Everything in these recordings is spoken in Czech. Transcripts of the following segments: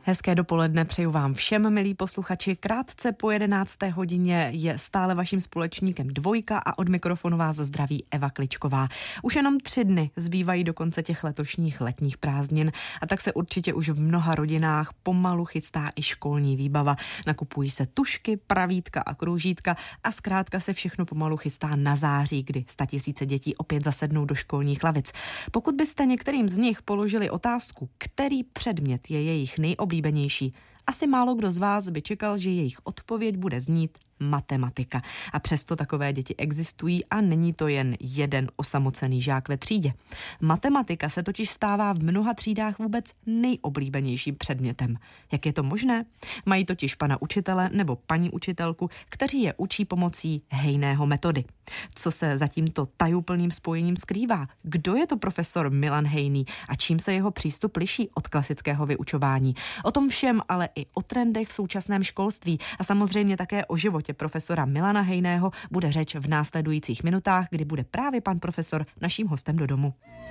Hezké dopoledne přeju vám všem, milí posluchači. Krátce po 11. hodině je stále vaším společníkem Dvojka a od mikrofonu vás zdraví Eva Kličková. Už jenom 3 dny zbývají do konce těch letošních letních prázdnin a tak se určitě už v mnoha rodinách pomalu chystá i školní výbava. Nakupují se tužky, pravítka a kroužítka a zkrátka se všechno pomalu chystá na září, kdy 100 000 dětí opět zasednou do školních lavic. Pokud byste některým z nich položili otázku, který předmět je jejich nejoblíbenější, asi málo kdo z vás by čekal, že jejich odpověď bude znít matematika. A přesto takové děti existují a není to jen jeden osamocený žák ve třídě. Matematika se totiž stává v mnoha třídách vůbec nejoblíbenějším předmětem. Jak je to možné? Mají totiž pana učitele nebo paní učitelku, kteří je učí pomocí Hejného metody. Co se za tímto tajuplným spojením skrývá? Kdo je to profesor Milan Hejný a čím se jeho přístup liší od klasického vyučování? O tom všem, ale i o trendech v současném školství a samozřejmě také o životě profesora Milana Hejného bude řeč v následujících minutách, kdy bude právě pan profesor naším hostem do domu.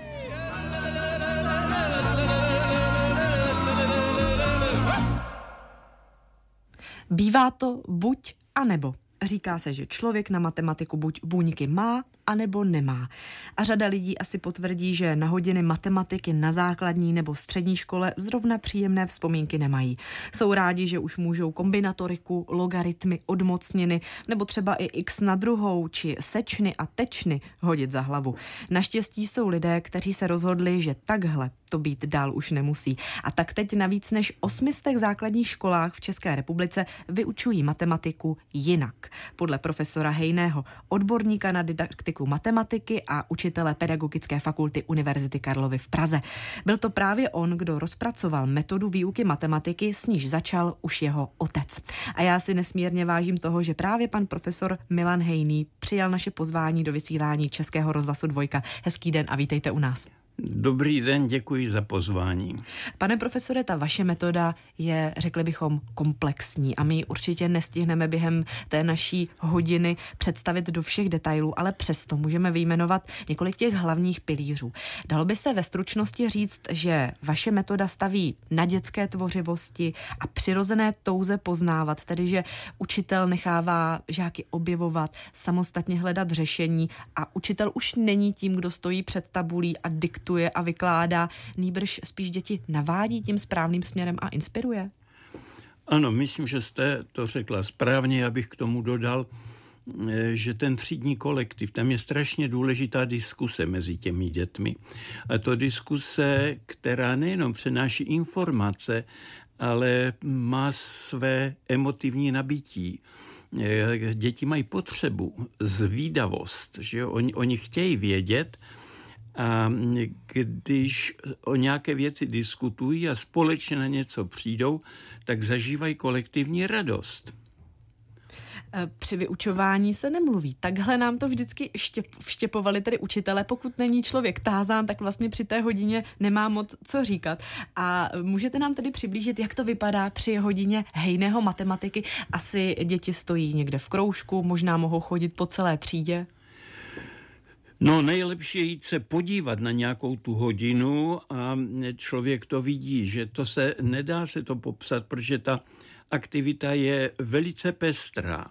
Bývá to buď a nebo. Říká se, že člověk na matematiku buď buňky má, anebo nemá. A řada lidí asi potvrdí, že na hodiny matematiky na základní nebo střední škole zrovna příjemné vzpomínky nemají. Jsou rádi, že už můžou kombinatoriku, logaritmy, odmocniny nebo třeba i x na druhou či sečny a tečny hodit za hlavu. Naštěstí jsou lidé, kteří se rozhodli, že takhle to být dál už nemusí. A tak teď na víc než 800 základních školách v České republice vyučují matematiku jinak. Podle profesora Hejného, odborníka na didaktiku matematiky a učitele Pedagogické fakulty Univerzity Karlovy v Praze. Byl to právě on, kdo rozpracoval metodu výuky matematiky, s níž začal už jeho otec. A já si nesmírně vážím toho, že právě pan profesor Milan Hejný přijal naše pozvání do vysílání Českého rozhlasu Dvojka. Hezký den a vítejte u nás. Dobrý den, děkuji za pozvání. Pane profesore, ta vaše metoda je, řekli bychom, komplexní a my ji určitě nestihneme během té naší hodiny představit do všech detailů, ale přesto můžeme vyjmenovat několik těch hlavních pilířů. Dalo by se ve stručnosti říct, že vaše metoda staví na dětské tvořivosti a přirozené touze poznávat, tedy že učitel nechává žáky objevovat, samostatně hledat řešení a učitel už není tím, kdo stojí před tabulí a diktuje a vykládá, nýbrž spíš děti navádí tím správným směrem a inspiruje? Ano, myslím, že jste to řekla správně, abych k tomu dodal, že ten třídní kolektiv, tam je strašně důležitá diskuse mezi těmi dětmi. A to diskuse, která nejenom přenáší informace, ale má své emotivní nabití. Děti mají potřebu, zvídavost, že oni chtějí vědět. A když o nějaké věci diskutují a společně na něco přijdou, tak zažívají kolektivní radost. Při vyučování se nemluví. Takhle nám to vždycky vštěpovali tedy učitele. Pokud není člověk tázán, tak vlastně při té hodině nemá moc co říkat. A můžete nám tedy přiblížit, jak to vypadá při hodině Hejného matematiky? Asi děti stojí někde v kroužku, možná mohou chodit po celé třídě. No, nejlepší je jít se podívat na nějakou tu hodinu a člověk to vidí, že to se nedá se to popsat, protože ta aktivita je velice pestrá.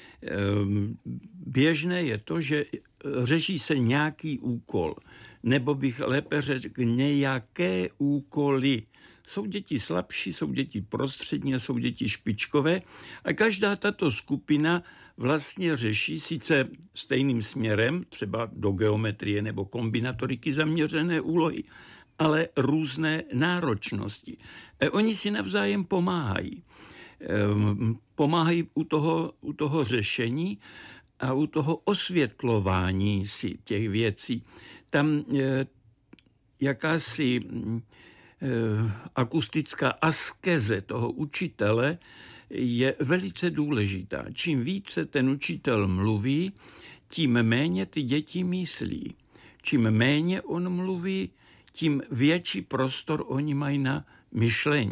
Běžné je to, že řeší se nějaký úkol, nebo bych lépe řekl nějaké úkoly. Jsou děti slabší, jsou děti prostřední, jsou děti špičkové a každá tato skupina vlastně řeší sice stejným směrem, třeba do geometrie nebo kombinatoriky zaměřené úlohy, ale různé náročnosti. Oni si navzájem pomáhají. Pomáhají u toho řešení a u toho osvětlování si těch věcí. Tam jakási akustická askeze toho učitele je velice důležitá. Čím více ten učitel mluví, tím méně ty děti myslí. Čím méně on mluví, tím větší prostor oni mají na myšlení.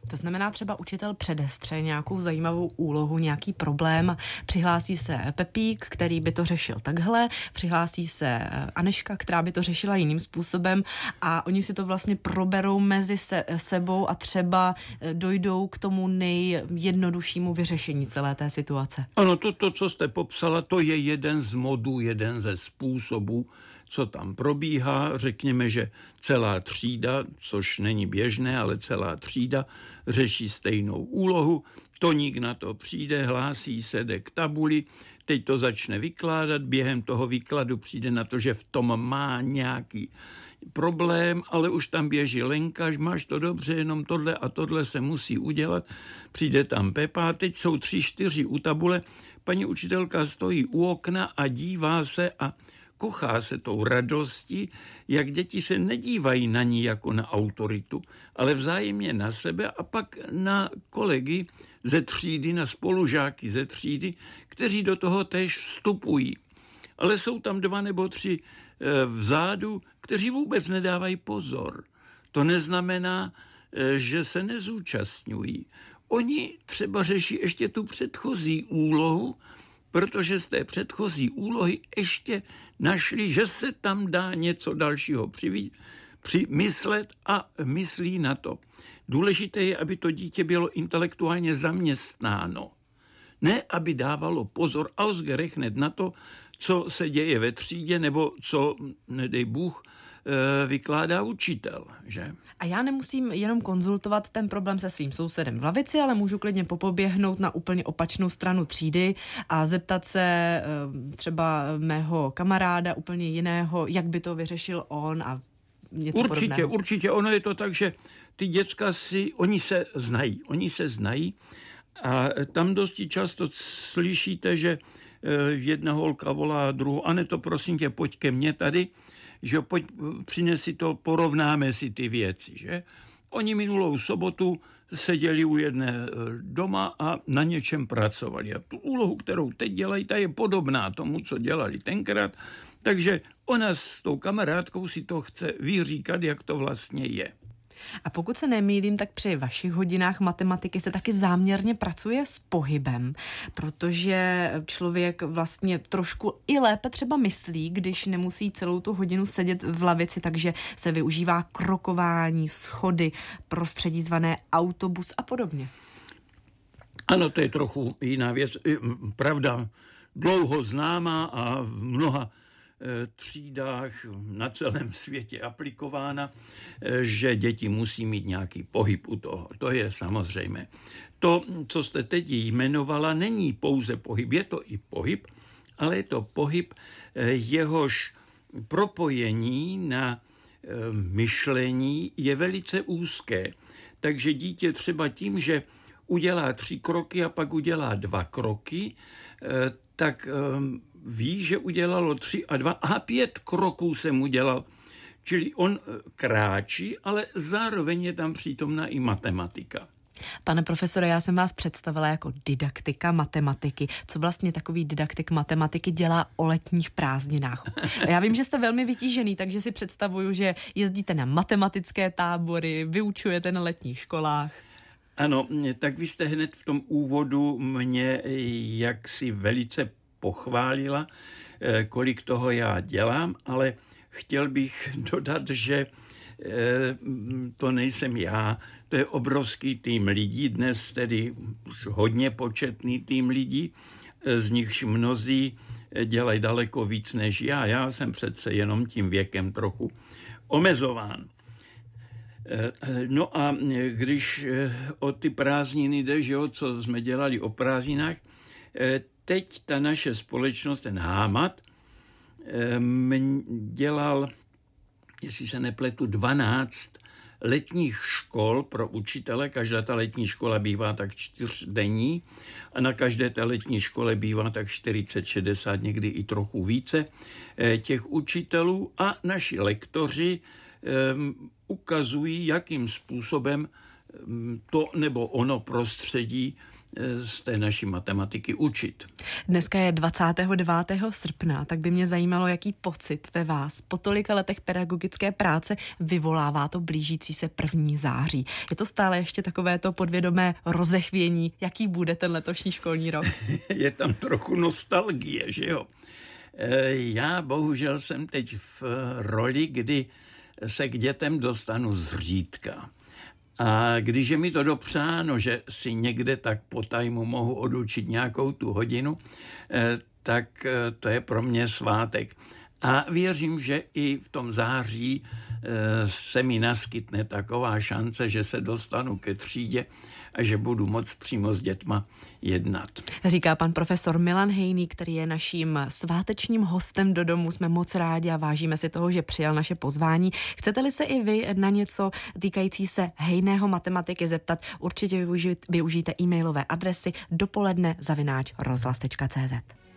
To znamená, třeba učitel předestře nějakou zajímavou úlohu, nějaký problém, přihlásí se Pepík, který by to řešil takhle, přihlásí se Aneška, která by to řešila jiným způsobem a oni si to vlastně proberou mezi sebou a třeba dojdou k tomu nejjednoduššímu vyřešení celé té situace. Ano, to, co jste popsala, to je jeden z modů, jeden ze způsobů, co tam probíhá. Řekněme, že celá třída, což není běžné, ale celá třída řeší stejnou úlohu. Toník na to přijde, hlásí se, jde k tabuli, teď to začne vykládat, během toho výkladu přijde na to, že v tom má nějaký problém, ale už tam běží Lenka, máš to dobře, jenom tohle a tohle se musí udělat. Přijde tam Pepa, teď jsou 3-4 u tabule, paní učitelka stojí u okna a dívá se a kochá se tou radostí, jak děti se nedívají na ní jako na autoritu, ale vzájemně na sebe a pak na kolegy ze třídy, na spolužáky ze třídy, kteří do toho též vstupují. Ale jsou tam 2 nebo 3 vzadu, kteří vůbec nedávají pozor. To neznamená, že se nezúčastňují. Oni třeba řeší ještě tu předchozí úlohu, protože z té předchozí úlohy ještě našli, že se tam dá něco dalšího přimyslet a myslí na to. Důležité je, aby to dítě bylo intelektuálně zaměstnáno. Ne, aby dávalo pozor ausgerechnet hned na to, co se děje ve třídě, nebo co, nedej Bůh, vykládá učitel, že? A já nemusím jenom konzultovat ten problém se svým sousedem v lavici, ale můžu klidně popoběhnout na úplně opačnou stranu třídy a zeptat se třeba mého kamaráda úplně jiného, jak by to vyřešil on a něco podobného. Určitě. Ono je to tak, že ty děcka oni se znají a tam dosti často slyšíte, že jedna holka volá druhou, Aneto, prosím tě, pojď ke mně tady, že pojď, přinesi to, porovnáme si ty věci, že? Oni minulou sobotu seděli u jedné doma a na něčem pracovali. A tu úlohu, kterou teď dělají, ta je podobná tomu, co dělali tenkrát, takže ona s tou kamarádkou si to chce vyříkat, jak to vlastně je. A pokud se nemýlím, tak při vašich hodinách matematiky se taky záměrně pracuje s pohybem, protože člověk vlastně trošku i lépe třeba myslí, když nemusí celou tu hodinu sedět v lavici, takže se využívá krokování, schody, prostředí zvané autobus a podobně. Ano, to je trochu jiná věc. Pravda, dlouho známá a v mnoha třídách na celém světě aplikována, že děti musí mít nějaký pohyb u toho. To je samozřejmé. To, co jste teď jmenovala, není pouze pohyb, je to i pohyb, ale je to pohyb, jehož propojení na myšlení je velice úzké. Takže dítě třeba tím, že udělá 3 kroky a pak udělá 2 kroky, tak ví, že udělalo 3 a 2 a 5 kroků jsem udělal. Čili on kráčí, ale zároveň je tam přítomná i matematika. Pane profesore, já jsem vás představila jako didaktika matematiky. Co vlastně takový didaktik matematiky dělá o letních prázdninách? Já vím, že jste velmi vytížený, takže si představuju, že jezdíte na matematické tábory, vyučujete na letních školách. Ano, tak vy jste hned v tom úvodu mě jaksi velice pochválila, kolik toho já dělám, ale chtěl bych dodat, že to nejsem já, to je obrovský tým lidí, dnes tedy už hodně početný tým lidí, z nichž mnozí dělají daleko víc než já. Já jsem přece jenom tím věkem trochu omezován. No a když o ty prázdniny jde, že jo, co jsme dělali o prázdninách, teď ta naše společnost, ten Hámat, dělal, jestli se nepletu, 12 letních škol pro učitele. Každá ta letní škola bývá tak 4denní a na každé té letní škole bývá tak 40, 60, někdy i trochu více těch učitelů a naši lektoři ukazují, jakým způsobem to nebo ono prostředí z té naší matematiky učit. Dneska je 29. srpna, tak by mě zajímalo, jaký pocit ve vás po tolika letech pedagogické práce vyvolává to blížící se 1. září. Je to stále ještě takové to podvědomé rozechvění, jaký bude ten letošní školní rok? Je tam trochu nostalgie, že jo? Já bohužel jsem teď v roli, kdy se k dětem dostanu zřídka. A když je mi to dopřáno, že si někde tak po tajmu mohu odučit nějakou tu hodinu, tak to je pro mě svátek. A věřím, že i v tom září se mi naskytne taková šance, že se dostanu ke třídě a že budu moc přímo s dětma jednat. Říká pan profesor Milan Hejný, který je naším svátečním hostem do domu. Jsme moc rádi a vážíme si toho, že přijal naše pozvání. Chcete-li se i vy na něco týkající se Hejného matematiky zeptat, určitě využijte e-mailové adresy dopoledne@rozhlas.cz.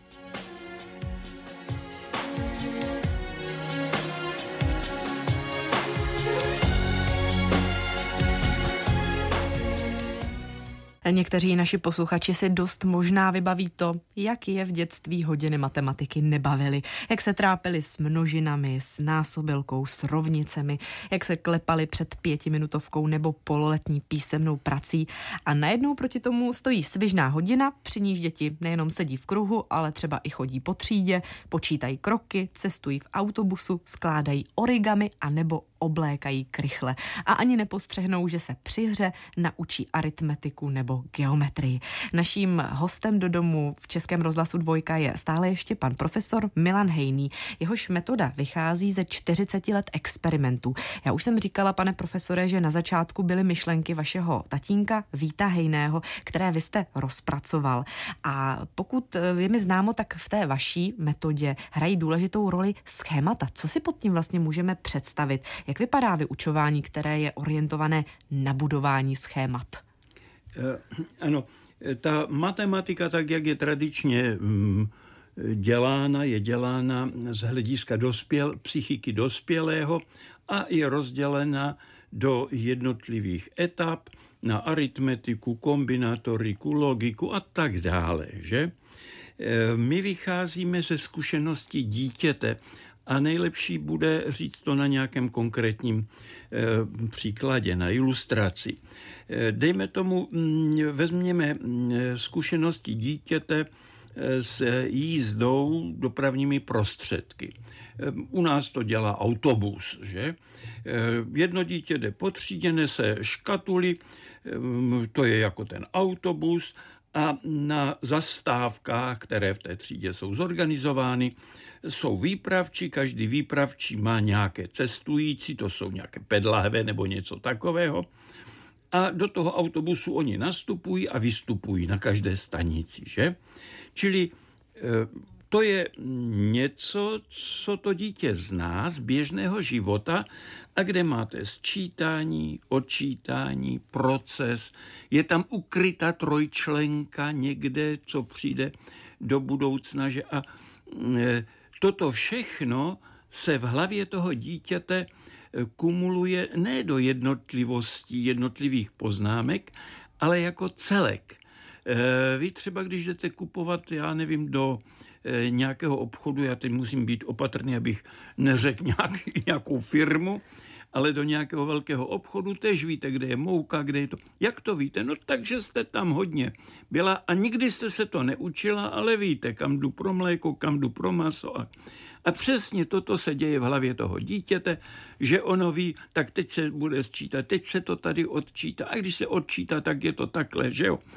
Někteří naši posluchači si dost možná vybaví to, jak je v dětství hodiny matematiky nebavily, jak se trápili s množinami, s násobilkou, s rovnicemi, jak se klepali před 5minutovkou nebo pololetní písemnou prací a najednou proti tomu stojí svižná hodina, při níž děti nejenom sedí v kruhu, ale třeba i chodí po třídě, počítají kroky, cestují v autobusu, skládají origami a nebo oblékají krychle a ani nepostřehnou, že se při hře naučí aritmetiku nebo geometrii. Naším hostem do domu v Českém rozhlasu 2 je stále ještě pan profesor Milan Hejný. Jehož metoda vychází ze 40 let experimentů. Já už jsem říkala, pane profesore, že na začátku byly myšlenky vašeho tatínka Víta Hejného, které vy jste rozpracoval. A pokud je mi známo, tak v té vaší metodě hrají důležitou roli schémata. Co si pod tím vlastně můžeme představit? Jak vypadá vyučování, které je orientované na budování schémat? Ano, ta matematika, tak jak je tradičně dělána, je dělána z hlediska psychiky dospělého a je rozdělena do jednotlivých etap na aritmetiku, kombinatoriku, logiku a tak dále, že? My vycházíme ze zkušeností dítěte a nejlepší bude říct to na nějakém konkrétním příkladě, na ilustraci. Dejme tomu, vezměme zkušenosti dítěte s jízdou dopravními prostředky. U nás to dělá autobus, že? Jedno dítě jde po třídě, nese škatuli, to je jako ten autobus, a na zastávkách, které v té třídě jsou zorganizovány, jsou výpravčí, každý výpravčí má nějaké cestující, to jsou nějaké pedlahve nebo něco takového. A do toho autobusu oni nastupují a vystupují na každé stanici, že? Čili to je něco, co to dítě zná z běžného života a kde máte sčítání, odčítání, proces. Je tam ukryta trojčlenka někde, co přijde do budoucna, že? A toto všechno se v hlavě toho dítěte kumuluje ne do jednotlivostí, jednotlivých poznámek, ale jako celek. Vy třeba, když jdete kupovat, já nevím, do nějakého obchodu, já teď musím být opatrný, abych neřekl nějakou firmu, ale do nějakého velkého obchodu, tež víte, kde je mouka, kde je to. Jak to víte? No takže jste tam hodně byla a nikdy jste se to neučila, ale víte, kam jdu pro mléko, kam jdu pro maso. A přesně toto se děje v hlavě toho dítěte, že ono ví, tak teď se bude sčítat, teď se to tady odčítá a když se odčítá, tak je to takhle, že jo.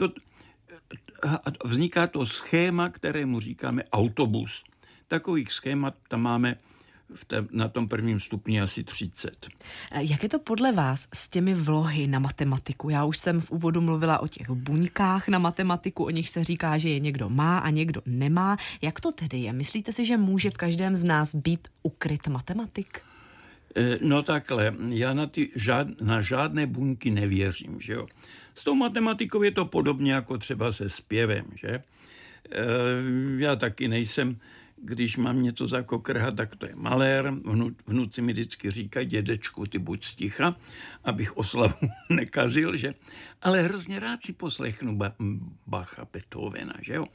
Vzniká to schéma, kterému říkáme autobus. Takových schémat tam máme na tom prvním stupni asi 30. Jak je to podle vás s těmi vlohy na matematiku? Já už jsem v úvodu mluvila o těch buňkách na matematiku, o nich se říká, že je někdo má a někdo nemá. Jak to tedy je? Myslíte si, že může v každém z nás být ukryt matematik? No takhle, já na žádné buňky nevěřím, že jo. S tou matematikou je to podobně jako třeba se zpěvem, že? Já taky nejsem když mám něco za kokrha, tak to je malér. Vnuci mi vždycky říkají, dědečku, ty buď sticha, abych oslavu nekazil, že? Ale hrozně rád si poslechnu Bacha, Beethovena, že jo?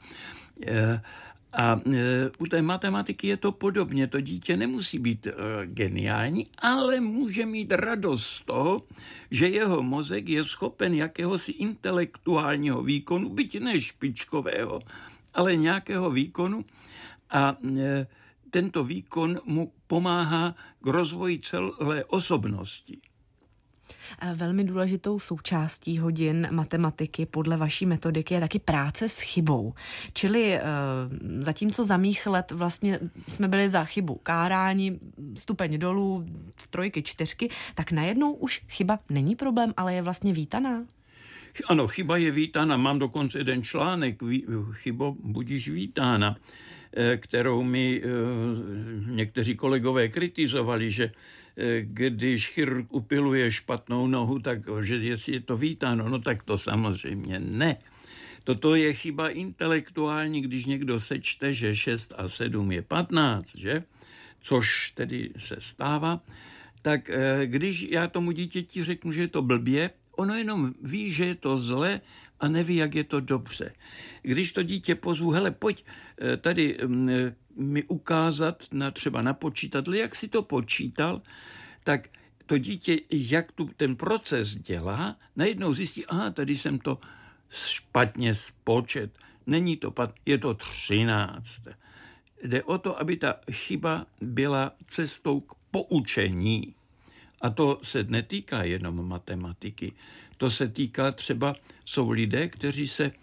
A u té matematiky je to podobně. To dítě nemusí být geniální, ale může mít radost z toho, že jeho mozek je schopen jakéhosi intelektuálního výkonu, byť ne špičkového, ale nějakého výkonu. A tento výkon mu pomáhá k rozvoji celé osobnosti. Velmi důležitou součástí hodin matematiky podle vaší metodiky je taky práce s chybou. Čili zatímco za mých let vlastně jsme byli za chybu káráni, stupeň dolů, 3, 4, tak najednou už chyba není problém, ale je vlastně vítaná. Ano, chyba je vítána. Mám dokonce jeden článek, chybo budíš vítána, kterou mi někteří kolegové kritizovali, že když chirurg upiluje špatnou nohu, takže jestli je to vítáno, no tak to samozřejmě ne. Toto je chyba intelektuální, když někdo sečte, že 6 a 7 je 15, že? Což tedy se stává, tak když já tomu dítěti řeknu, že je to blbě, ono jenom ví, že je to zle a neví, jak je to dobře. Když to dítě pozvu, hele, pojď tady mi ukázat třeba na počítadle, jak si to počítal, tak to dítě, jak ten proces dělá, najednou zjistí, tady jsem to špatně spočet. Není to je to 13. Jde o to, aby ta chyba byla cestou k poučení. A to se netýká jenom matematiky. To se týká třeba, jsou lidé, kteří se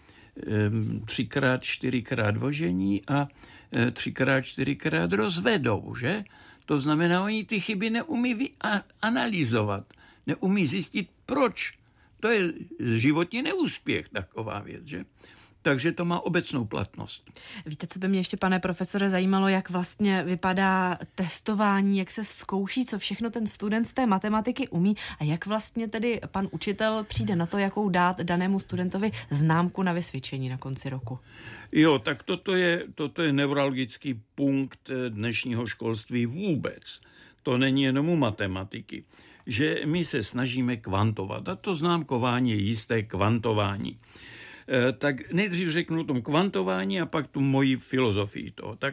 3x, 4x ožení a 3x, 4x rozvedou, že? To znamená, oni ty chyby neumí analyzovat, neumí zjistit, proč. To je životní neúspěch, taková věc, že? Takže to má obecnou platnost. Víte, co by mě ještě, pane profesore, zajímalo, jak vlastně vypadá testování, jak se zkouší, co všechno ten student z té matematiky umí a jak vlastně tedy pan učitel přijde na to, jakou dát danému studentovi známku na vysvědčení na konci roku. Jo, tak toto je neuralgický punkt dnešního školství vůbec. To není jenom u matematiky, že my se snažíme kvantovat a to známkování je jisté kvantování. Tak nejdřív řeknu o tom kvantování a pak tu moji filozofii toho. Tak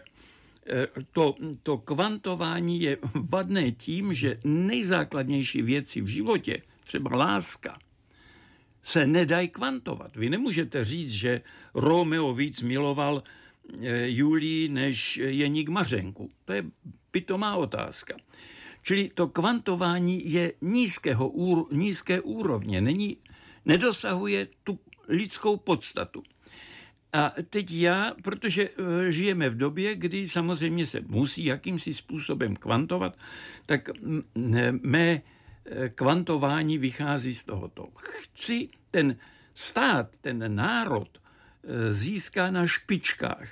to kvantování je vadné tím, že nejzákladnější věci v životě, třeba láska, se nedají kvantovat. Vy nemůžete říct, že Romeo víc miloval Julii než Jeník Mařenku. To je pitomá otázka. Čili to kvantování je nízké úrovně, nedosahuje tu lidskou podstatu. A teď protože žijeme v době, kdy samozřejmě se musí jakýmsi způsobem kvantovat, tak mé kvantování vychází z tohoto. Chci ten stát, ten národ získá na špičkách.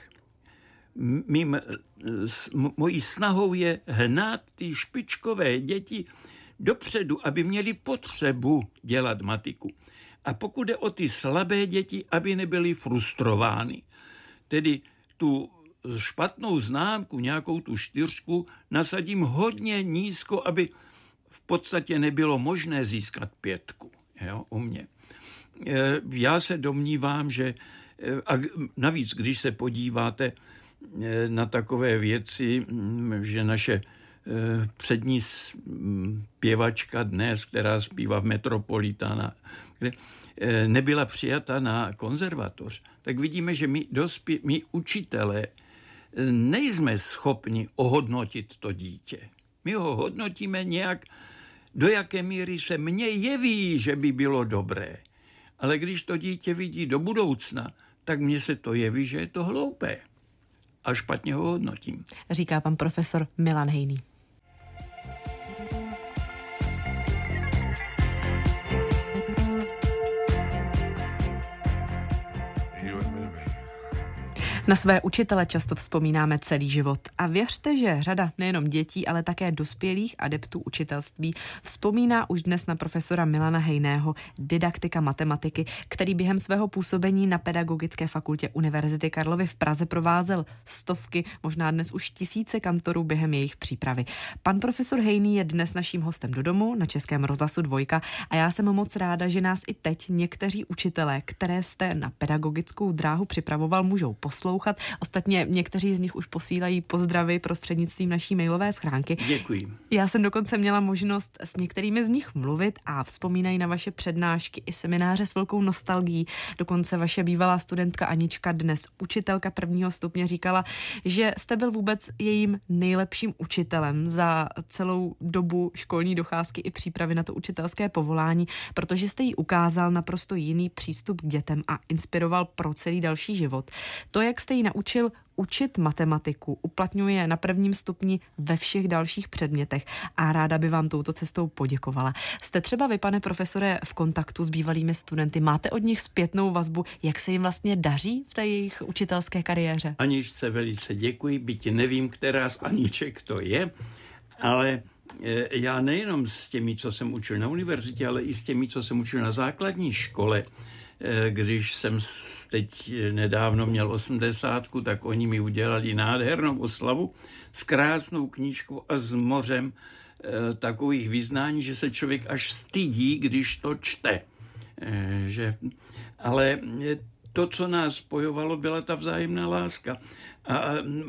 Mojí snahou je hnát ty špičkové děti dopředu, aby měli potřebu dělat matiku. A pokud jde o ty slabé děti, aby nebyly frustrovány. Tedy tu špatnou známku, nějakou tu 4, nasadím hodně nízko, aby v podstatě nebylo možné získat 5, jo, u mě. Já se domnívám, že a navíc, když se podíváte na takové věci, že naše přední zpěvačka dnes, která zpívá v Metropolitana, kde nebyla přijata na konzervatoř, tak vidíme, že my učitelé nejsme schopni ohodnotit to dítě. My ho hodnotíme nějak, do jaké míry se mně jeví, že by bylo dobré. Ale když to dítě vidí do budoucna, tak mně se to jeví, že je to hloupé. A špatně ho hodnotím. Říká pan profesor Milan Hejný. Na své učitele často vzpomínáme celý život a věřte, že řada nejenom dětí, ale také dospělých adeptů učitelství vzpomíná už dnes na profesora Milana Hejného, didaktika matematiky, který během svého působení na Pedagogické fakultě Univerzity Karlovy v Praze provázel stovky, možná dnes už tisíce kantorů během jejich přípravy. Pan profesor Hejný je dnes naším hostem do domu na Českém rozhlasu Dvojka a já jsem moc ráda, že nás i teď někteří učitelé, které jste na pedagogickou dráhu připravoval, můžou poslouchat. Ostatně někteří z nich už posílají pozdravy prostřednictvím naší mailové schránky. Děkuji. Já jsem dokonce měla možnost s některými z nich mluvit a vzpomínají na vaše přednášky i semináře s velkou nostalgií. Dokonce vaše bývalá studentka Anička, dnes učitelka 1. stupně, říkala, že jste byl vůbec jejím nejlepším učitelem za celou dobu školní docházky i přípravy na to učitelské povolání, protože jste jí ukázal naprosto jiný přístup k dětem a inspiroval pro celý další život. To, jak jste jí naučil učit matematiku, uplatňuje na 1. stupni ve všech dalších předmětech a ráda by vám touto cestou poděkovala. Jste třeba vy, pane profesore, v kontaktu s bývalými studenty? Máte od nich zpětnou vazbu, jak se jim vlastně daří v té jejich učitelské kariéře? Aničce velice děkuji, byť nevím, která z Aniček to je, ale já nejenom s těmi, co jsem učil na univerzitě, ale i s těmi, co jsem učil na základní škole. Když jsem teď nedávno měl 80, tak oni mi udělali nádhernou oslavu s krásnou knížkou a s mořem takových vyznání, že se člověk až stydí, když to čte. Ale to, co nás spojovalo, byla ta vzájemná láska. A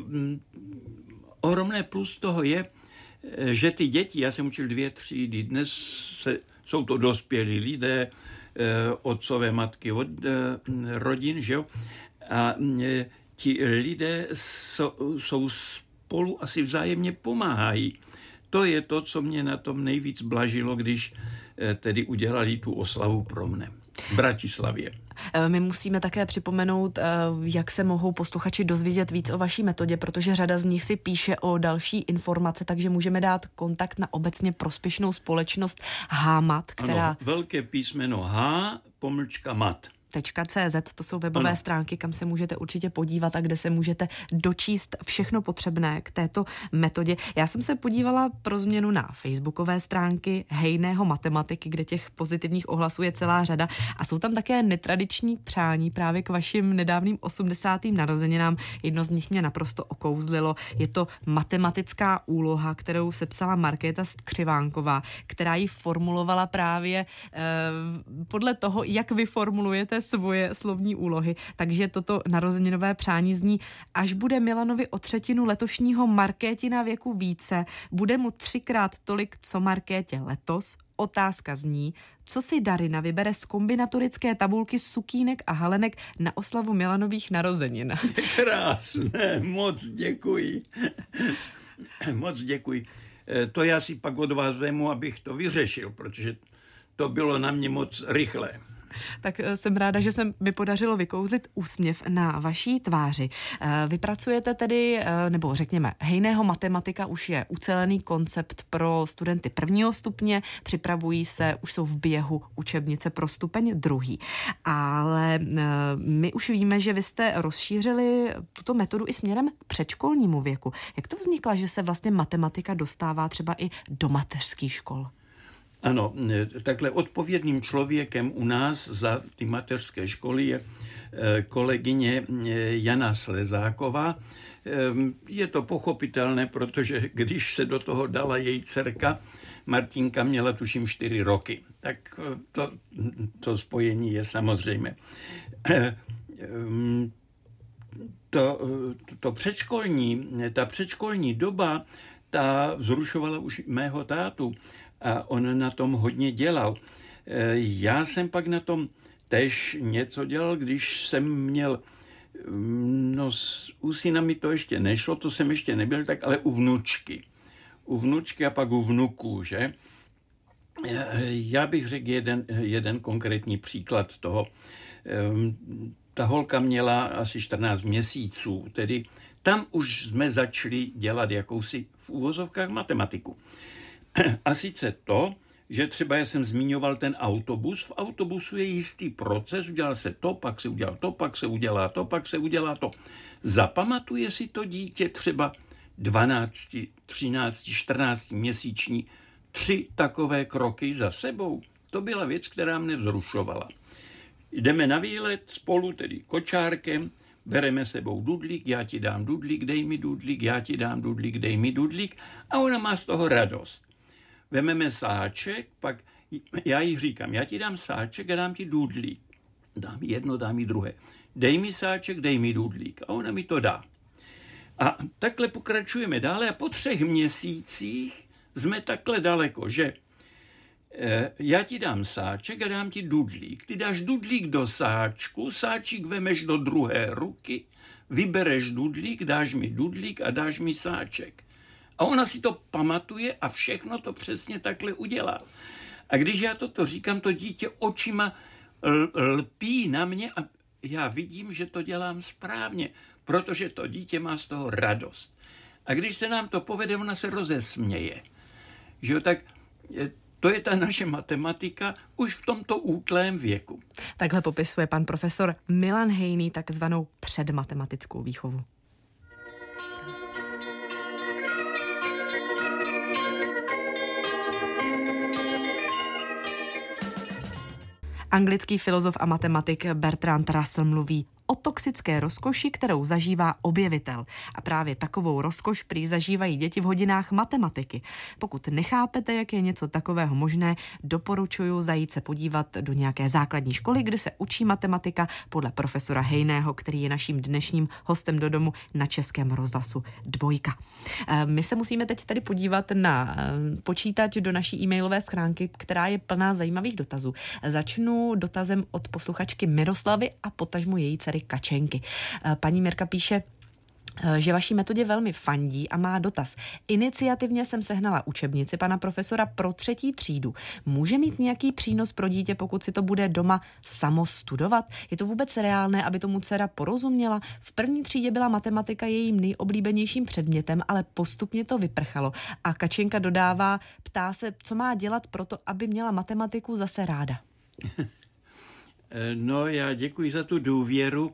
ohromné plus toho je, že ty děti, já jsem učil 2 třídy, dnes jsou to dospělí lidé, otcové, matky od rodin, že jo? A ti lidé jsou spolu asi vzájemně pomáhají. To je to, co mě na tom nejvíc blažilo, když tedy udělali tu oslavu pro mne v Bratislavě. My musíme také připomenout, jak se mohou posluchači dozvědět víc o vaší metodě, protože řada z nich si píše o další informace, takže můžeme dát kontakt na obecně prospěšnou společnost HMAT, která... Ano, velké písmeno H_mat. .cz, to jsou webové stránky, kam se můžete určitě podívat a kde se můžete dočíst všechno potřebné k této metodě. Já jsem se podívala pro změnu na facebookové stránky Hejného matematiky, kde těch pozitivních ohlasů je celá řada a jsou tam také netradiční přání právě k vašim nedávným 80. narozeninám. Jedno z nich mě naprosto okouzlilo. Je to matematická úloha, kterou sepsala Markéta Skřivánková, která ji formulovala právě podle toho, jak vy formulujete svoje slovní úlohy. Takže toto narozeninové přání zní: až bude Milanovi o 1/3 letošního Markétina věku více, bude mu 3x tolik, co Markétě letos. Otázka zní, co si Darina vybere z kombinatorické tabulky sukínek a halenek na oslavu Milanových narozenin. Krásné, moc děkuji. Moc děkuji. To já si pak od vás vemu, abych to vyřešil, protože to bylo na mě moc rychlé. Tak jsem ráda, že se mi podařilo vykouzlit úsměv na vaší tváři. Vypracujete tedy, nebo řekněme, Hejného matematika už je ucelený koncept pro studenty 1. stupně, připravují se, už jsou v běhu učebnice pro stupeň 2. Ale my už víme, že vy jste rozšířili tuto metodu i směrem k předškolnímu věku. Jak to vzniklo, že se vlastně matematika dostává třeba i do mateřských škol? Ano, takhle odpovědným člověkem u nás za ty mateřské školy je kolegyně Jana Slezáková. Je to pochopitelné, protože když se do toho dala její dcerka, Martinka měla tuším 4 roky, tak to spojení je samozřejmé. Ta předškolní doba, ta vzrušovala už mého tátu, a on na tom hodně dělal. Já jsem pak na tom též něco dělal, když jsem měl, u syna mi to ještě nešlo, to jsem ještě nebyl, tak ale u vnučky. U vnučky a pak u vnuků, že? Já bych řekl jeden konkrétní příklad toho. Ta holka měla asi 14 měsíců, tedy tam už jsme začali dělat jakousi v úvozovkách matematiku. A sice to, že třeba já jsem zmiňoval ten autobus, v autobusu je jistý proces, udělal se to, pak se udělal to, pak se udělá to, pak se udělá to. Zapamatuje si to dítě třeba 12, 13, 14 měsíční 3 takové kroky za sebou? To byla věc, která mne vzrušovala. Jdeme na výlet spolu, tedy kočárkem, bereme sebou dudlík, já ti dám dudlík, dej mi dudlík, já ti dám dudlík, dej mi dudlík a ona má z toho radost. Vememe sáček, pak já jí říkám, já ti dám sáček a dám ti dudlík. Dám jedno, dám jí druhé. Dej mi sáček, dej mi dudlík a ona mi to dá. A takhle pokračujeme dále a po 3 měsících jsme takhle daleko, že já ti dám sáček a dám ti dudlík. Ty dáš dudlík do sáčku, sáčík vemeš do druhé ruky, vybereš dudlík, dáš mi dudlík a dáš mi sáček. A ona si to pamatuje a všechno to přesně takhle udělá. A když já toto říkám, to dítě očima lpí na mě a já vidím, že to dělám správně, protože to dítě má z toho radost. A když se nám to povede, ona se rozesměje. Že jo, tak to je ta naše matematika už v tomto útlém věku. Takhle popisuje pan profesor Milan Hejný takzvanou předmatematickou výchovu. Anglický filozof a matematik Bertrand Russell mluví o toxické rozkoši, kterou zažívá objevitel. A právě takovou rozkoš prý zažívají děti v hodinách matematiky. Pokud nechápete, jak je něco takového možné, doporučuji zajít se podívat do nějaké základní školy, kde se učí matematika podle profesora Hejného, který je naším dnešním hostem do domu na Českém rozhlasu 2. My se musíme teď tady podívat na počítač do naší e-mailové schránky, která je plná zajímavých dotazů. Začnu dotazem od posluchačky Miroslavy a potažmu její dcery Kačenky. Paní Mirka píše, že vaší metodě velmi fandí a má dotaz. Iniciativně jsem sehnala učebnici pana profesora pro 3. třídu. Může mít nějaký přínos pro dítě, pokud si to bude doma samo studovat? Je to vůbec reálné, aby tomu dcera porozuměla? V 1. třídě byla matematika jejím nejoblíbenějším předmětem, ale postupně to vyprchalo. A Kačenka dodává, ptá se, co má dělat pro to, aby měla matematiku zase ráda. No, já děkuji za tu důvěru.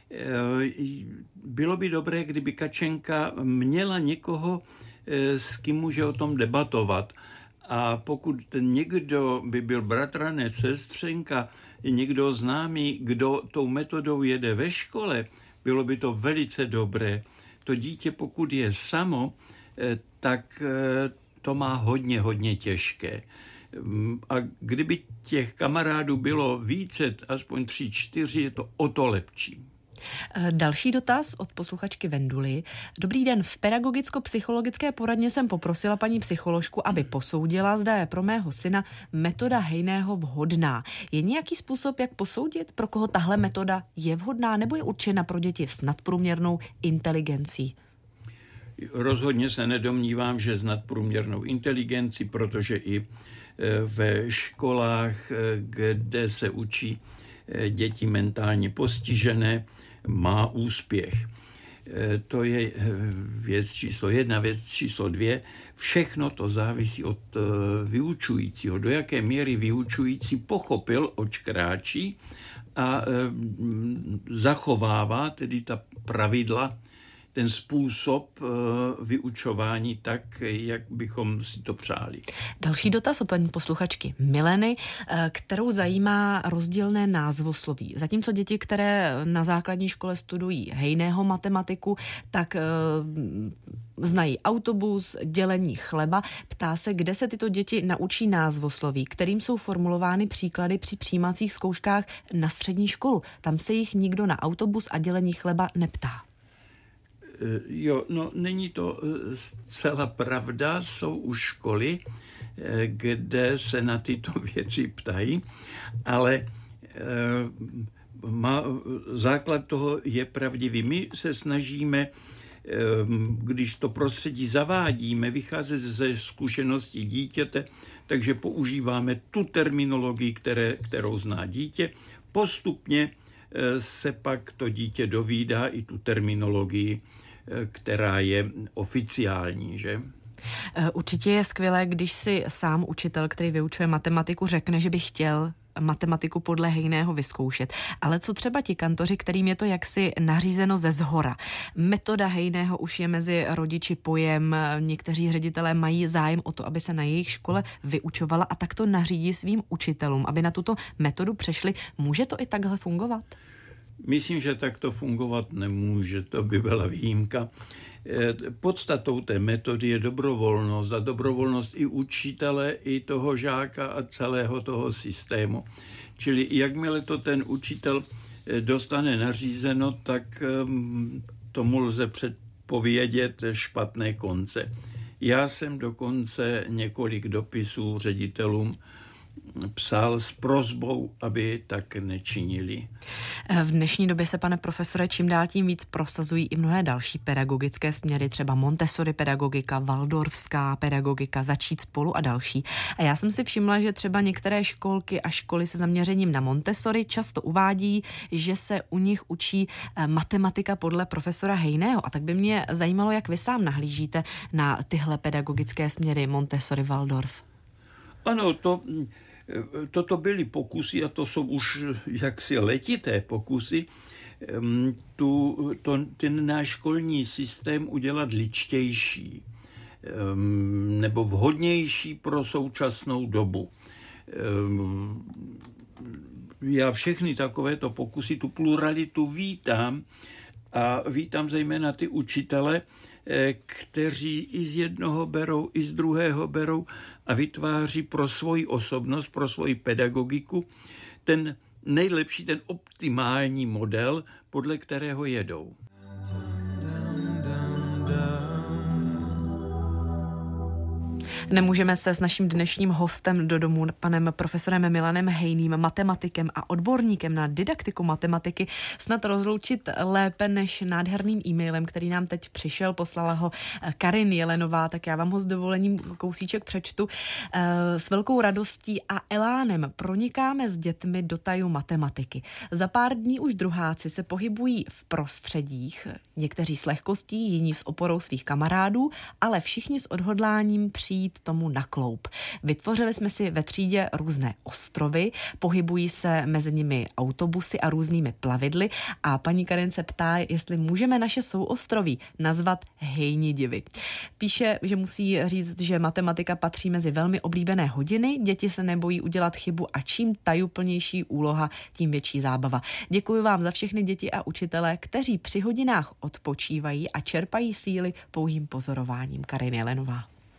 Bylo by dobré, kdyby Kačenka měla někoho, s kým může o tom debatovat. A pokud někdo by byl bratranec, sestřenka, někdo známý, kdo tou metodou jede ve škole, bylo by to velice dobré. To dítě, pokud je samo, tak to má hodně těžké. A kdyby těch kamarádů bylo více, aspoň 3, 4, je to o to lepší. Další dotaz od posluchačky Venduly. Dobrý den, v pedagogicko-psychologické poradně jsem poprosila paní psycholožku, aby posoudila, zda je pro mého syna metoda Hejného vhodná. Je nějaký způsob, jak posoudit, pro koho tahle metoda je vhodná, nebo je určena pro děti s nadprůměrnou inteligencí? Rozhodně se nedomnívám, že s nadprůměrnou inteligencí, protože i ve školách, kde se učí děti mentálně postižené, má úspěch. To je věc číslo 1, věc číslo 2. Všechno to závisí od vyučujícího. Do jaké míry vyučující pochopil, oč kráčí a zachovává tedy ta pravidla, ten způsob vyučování tak, jak bychom si to přáli. Další dotaz od paní posluchačky Mileny, kterou zajímá rozdílné názvosloví. Zatímco děti, které na základní škole studují Hejného matematiku, tak znají autobus, dělení chleba. Ptá se, kde se tyto děti naučí názvosloví, kterým jsou formulovány příklady při přijímacích zkouškách na střední školu. Tam se jich nikdo na autobus a dělení chleba neptá. Jo, no není to zcela pravda, jsou už školy, kde se na tyto věci ptají, ale základ toho je pravdivý. My se snažíme, když to prostředí zavádíme, vycházet ze zkušeností dítěte, takže používáme tu terminologii, kterou zná dítě. Postupně se pak to dítě dovídá i tu terminologii, která je oficiální, že? Určitě je skvělé, když si sám učitel, který vyučuje matematiku, řekne, že by chtěl matematiku podle Hejného vyzkoušet. Ale co třeba ti kantoři, kterým je to jaksi nařízeno ze zhora? Metoda Hejného už je mezi rodiči pojem, někteří ředitelé mají zájem o to, aby se na jejich škole vyučovala a tak to nařídí svým učitelům, aby na tuto metodu přešli. Může to i takhle fungovat? Myslím, že tak to fungovat nemůže, to by byla výjimka. Podstatou té metody je dobrovolnost a dobrovolnost i učitele, i toho žáka a celého toho systému. Čili jakmile to ten učitel dostane nařízeno, tak tomu lze předpovědět špatné konce. Já jsem dokonce několik dopisů ředitelům psal s prosbou, aby tak nečinili. V dnešní době se, pane profesore, čím dál tím víc prosazují i mnohé další pedagogické směry, třeba Montessori pedagogika, Waldorfská pedagogika, Začít spolu a další. A já jsem si všimla, že třeba některé školky a školy se zaměřením na Montessori často uvádí, že se u nich učí matematika podle profesora Hejného. A tak by mě zajímalo, jak vy sám nahlížíte na tyhle pedagogické směry Montessori, Waldorf. Ano, toto byly pokusy, a to jsou už jaksi letité pokusy, ten náš školní systém udělat ličtější nebo vhodnější pro současnou dobu. Já všechny takovéto pokusy, tu pluralitu vítám a vítám zejména ty učitele, kteří i z jednoho berou, i z druhého berou a vytváří pro svoji osobnost, pro svoji pedagogiku ten nejlepší, ten optimální model, podle kterého jedou. Nemůžeme se s naším dnešním hostem do domu, panem profesorem Milanem Hejným, matematikem a odborníkem na didaktiku matematiky, snad rozloučit lépe než nádherným e-mailem, který nám teď přišel. Poslala ho Karin Jelenová, tak já vám ho s dovolením kousíček přečtu. S velkou radostí a elánem pronikáme s dětmi do tajů matematiky. Za pár dní už druháci se pohybují v prostředích, někteří s lehkostí, jiní s oporou svých kamarádů, ale všichni s odhodláním přijít tomu na kloup. Vytvořili jsme si ve třídě různé ostrovy, pohybují se mezi nimi autobusy a různými plavidly a paní Karin se ptá, jestli můžeme naše souostroví nazvat Hejní divy. Píše, že musí říct, že matematika patří mezi velmi oblíbené hodiny, děti se nebojí udělat chybu a čím tajuplnější úloha, tím větší zábava. Děkuji vám za všechny děti a učitele, kteří při hodinách odpočívají a čerpají síly pouhým pozorováním. Karin Jelenová.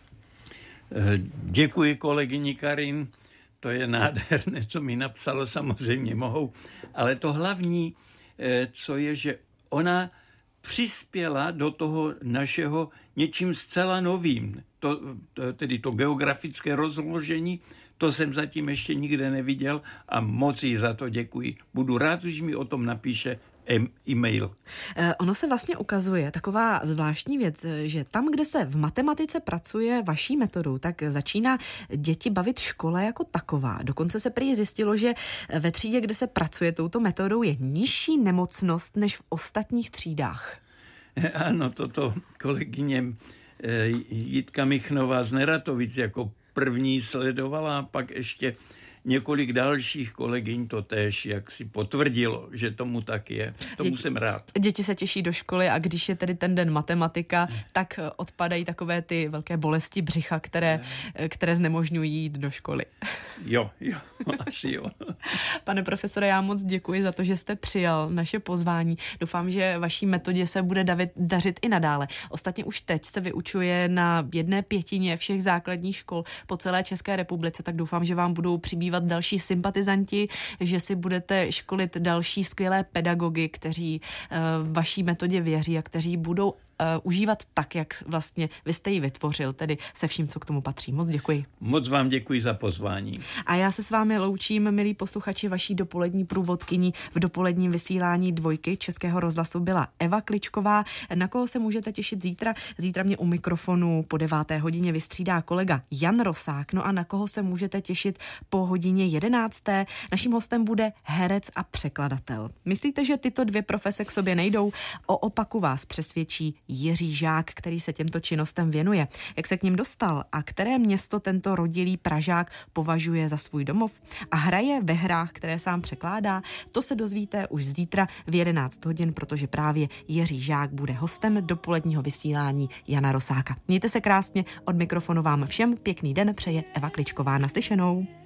Děkuji kolegyni Karin, to je nádherné, co mi napsala, samozřejmě mohou, ale to hlavní, co je, že ona přispěla do toho našeho něčím zcela novým, tedy to geografické rozložení, to jsem zatím ještě nikde neviděl a moc jí za to děkuji. Budu rád, když mi o tom napíše e-mail. Ono se vlastně ukazuje taková zvláštní věc, že tam, kde se v matematice pracuje vaší metodou, tak začíná děti bavit škola jako taková. Dokonce se prý zjistilo, že ve třídě, kde se pracuje touto metodou, je nižší nemocnost než v ostatních třídách. Ano, toto kolegyně Jitka Michnová z Neratovic jako první sledovala a pak ještě několik dalších kolegyň to též jak si potvrdilo, že tomu tak je. Tomu jsem rád. Děti se těší do školy a když je tedy ten den matematika, tak odpadají takové ty velké bolesti břicha, které znemožňují jít do školy. Jo, asi jo. Pane profesore, já moc děkuji za to, že jste přijal naše pozvání. Doufám, že vaší metodě se bude dařit i nadále. Ostatně už teď se vyučuje na 1/5 všech základních škol po celé České republice, tak doufám, že vám budou přibývat další sympatizanti, že si budete školit další skvělé pedagogy, kteří vaší metodě věří a kteří budou užívat tak, jak vlastně vy jste ji vytvořil, tedy se vším, co k tomu patří. Moc děkuji. Moc vám děkuji za pozvání. A já se s vámi loučím, milí posluchači, vaší dopolední průvodkyní v dopoledním vysílání Dvojky Českého rozhlasu byla Eva Kličková. Na koho se můžete těšit zítra? Zítra mě u mikrofonu po 9. hodině vystřídá kolega Jan Rosák. No a na koho se můžete těšit po hodině 11. Naším hostem bude herec a překladatel. Myslíte, že tyto dvě profese k sobě nejdou? O opaku vás přesvědčí Jiří Žák, který se těmto činnostem věnuje. Jak se k nim dostal a které město tento rodilý Pražák považuje za svůj domov a hraje ve hrách, které sám překládá, to se dozvíte už zítra v 11 hodin, protože právě Jiří Žák bude hostem dopoledního vysílání Jana Rosáka. Mějte se krásně, od mikrofonu vám všem pěkný den přeje Eva Kličková. Naslyšenou.